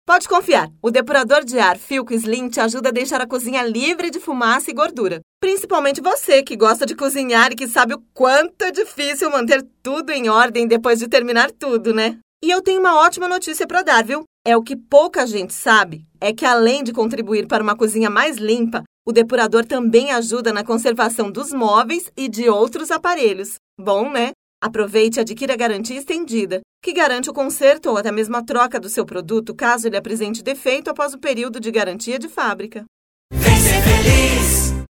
Pode confiar, o depurador de ar Philco Slim te ajuda a deixar a cozinha livre de fumaça e gordura. Principalmente você que gosta de cozinhar e que sabe o quanto é difícil manter tudo em ordem depois de terminar tudo, né? E eu tenho uma ótima notícia para dar, viu? É o que pouca gente sabe, é que além de contribuir para uma cozinha mais limpa, o depurador também ajuda na conservação dos móveis e de outros aparelhos. Bom, né? Aproveite e adquira a garantia estendida, que garante o conserto ou até mesmo a troca do seu produto caso ele apresente defeito após o período de garantia de fábrica.